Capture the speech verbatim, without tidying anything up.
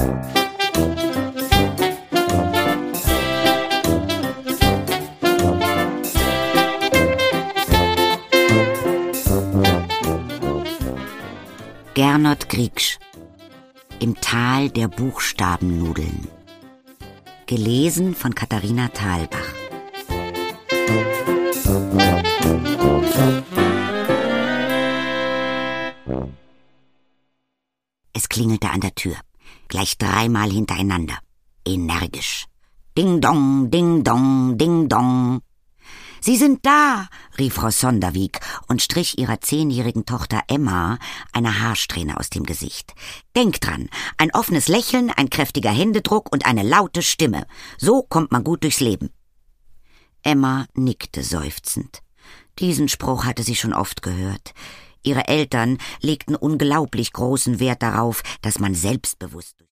Gernot Griegsch: Im Tal der Buchstabennudeln. Gelesen von Katharina Thalbach. Es klingelte an der Tür, gleich dreimal hintereinander, energisch. Ding dong, ding dong, ding dong. »Sie sind da«, rief Frau Sonderwig und strich ihrer zehnjährigen Tochter Emma eine Haarsträhne aus dem Gesicht. »Denk dran, ein offenes Lächeln, ein kräftiger Händedruck und eine laute Stimme. So kommt man gut durchs Leben.« Emma nickte seufzend. Diesen Spruch hatte sie schon oft gehört. Ihre Eltern legten unglaublich großen Wert darauf, dass man selbstbewusst